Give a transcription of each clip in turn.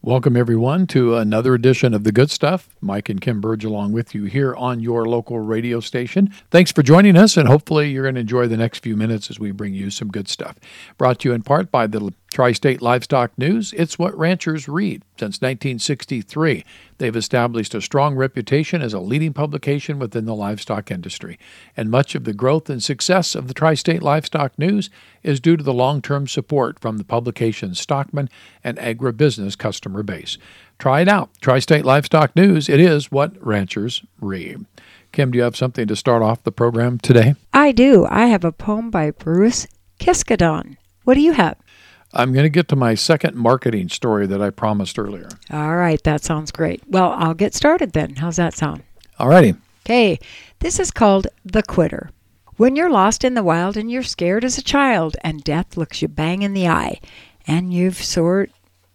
Welcome, everyone, to another edition of The Good Stuff. Mike and Kim Burge along with you here on your local radio station. Thanks for joining us, and hopefully you're going to enjoy the next few minutes as we bring you some good stuff. Brought to you in part by the Tri-State Livestock News. It's what ranchers read. Since 1963, they've established a strong reputation as a leading publication within the livestock industry. And much of the growth and success of the Tri-State Livestock News is due to the long-term support from the publication's stockman and agribusiness customer base. Try it out. Tri-State Livestock News. It is what ranchers read. Kim, do you have something to start off the program today? I do. I have a poem by Bruce Kiskadon. What do you have? I'm going to get to my second marketing story that I promised earlier. All right, that sounds great. Well, I'll get started then. How's that sound? All righty. Okay, this is called The Quitter. When you're lost in the wild and you're scared as a child and death looks you bang in the eye and you're sore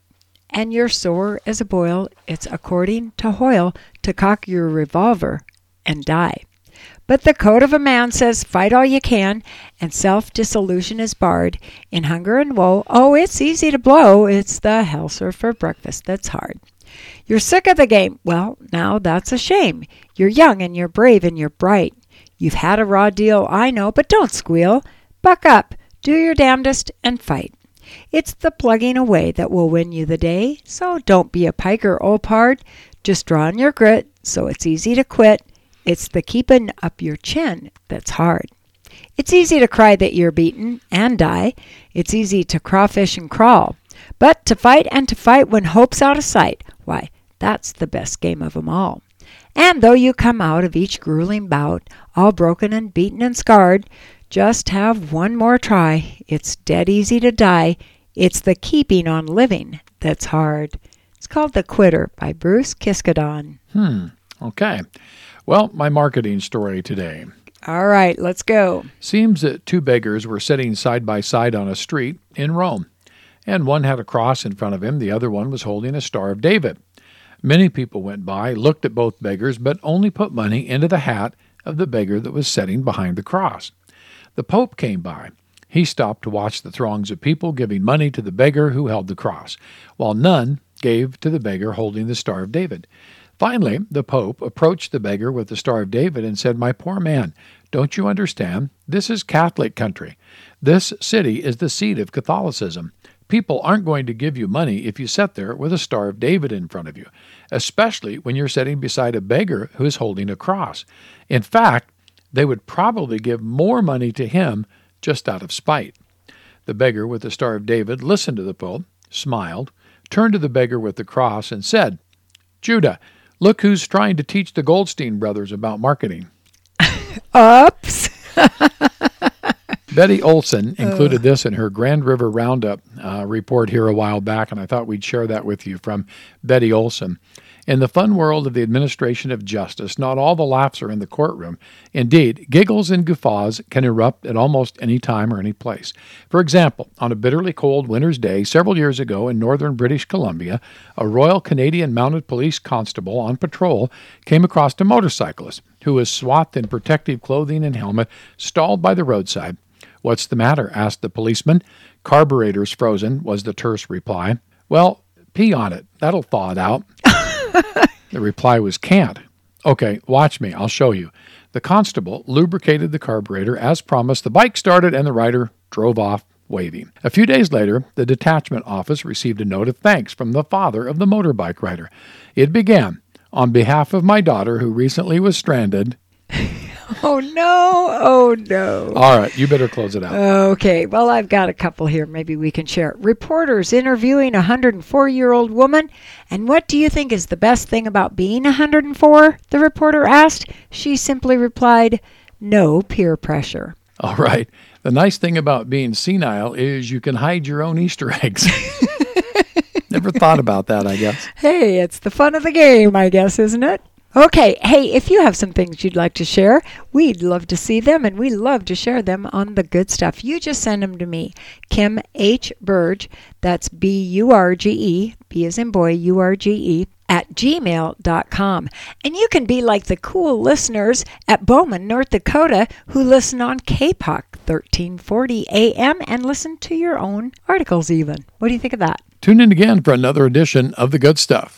as a boil, it's according to Hoyle to cock your revolver and die. But the code of a man says fight all you can, and self-dissolution is barred. In hunger and woe, oh, it's easy to blow. It's the Helser for breakfast that's hard. You're sick of the game. Well, now that's a shame. You're young and you're brave and you're bright. You've had a raw deal, I know, but don't squeal. Buck up, do your damnedest, and fight. It's the plugging away that will win you the day, so don't be a piker, old pard. Just draw on your grit, so it's easy to quit. It's the keeping up your chin that's hard. It's easy to cry that you're beaten and die. It's easy to crawfish and crawl. But to fight and to fight when hope's out of sight, why, that's the best game of 'em all. And though you come out of each grueling bout, all broken and beaten and scarred, just have one more try. It's dead easy to die. It's the keeping on living that's hard. It's called The Quitter by Bruce Kiskadon. Okay. Well, my marketing story today. All right, let's go. Seems that two beggars were sitting side by side on a street in Rome, and one had a cross in front of him, the other one was holding a Star of David. Many people went by, looked at both beggars, but only put money into the hat of the beggar that was sitting behind the cross. The Pope came by. He stopped to watch the throngs of people giving money to the beggar who held the cross, while none gave to the beggar holding the Star of David. Finally, the Pope approached the beggar with the Star of David and said, "My poor man, don't you understand? This is Catholic country. This city is the seat of Catholicism. People aren't going to give you money if you sit there with a Star of David in front of you, especially when you're sitting beside a beggar who is holding a cross. In fact, they would probably give more money to him just out of spite." The beggar with the Star of David listened to the Pope, smiled, turned to the beggar with the cross, and said, "Judah, look who's trying to teach the Goldstein brothers about marketing." Oops. Betty Olson included this in her Grand River Roundup report here a while back, and I thought we'd share that with you from Betty Olson. In the fun world of the administration of justice, not all the laughs are in the courtroom. Indeed, giggles and guffaws can erupt at almost any time or any place. For example, on a bitterly cold winter's day several years ago in northern British Columbia, a Royal Canadian Mounted Police constable on patrol came across a motorcyclist who was swathed in protective clothing and helmet, stalled by the roadside. "What's the matter?" asked the policeman. "Carburetor's frozen," was the terse reply. "Well, pee on it. That'll thaw it out." The reply was, "Can't." "Okay, watch me. I'll show you." The constable lubricated the carburetor as promised. The bike started and the rider drove off waving. A few days later, the detachment office received a note of thanks from the father of the motorbike rider. It began, "On behalf of my daughter who recently was stranded." Oh, no. Oh, no. All right, you better close it out. Okay, well, I've got a couple here. Maybe we can share. Reporters interviewing a 104-year-old woman. "And what do you think is the best thing about being 104? The reporter asked. She simply replied, "No peer pressure." All right. The nice thing about being senile is you can hide your own Easter eggs. Never thought about that, I guess. Hey, it's the fun of the game, I guess, isn't it? Okay, hey, if you have some things you'd like to share, we'd love to see them, and we love to share them on The Good Stuff. You just send them to me, Kim H. Burge, that's B-U-R-G-E, B as in boy, U-R-G-E, @gmail.com. And you can be like the cool listeners at Bowman, North Dakota, who listen on KPOC 1340 AM, and listen to your own articles even. What do you think of that? Tune in again for another edition of The Good Stuff.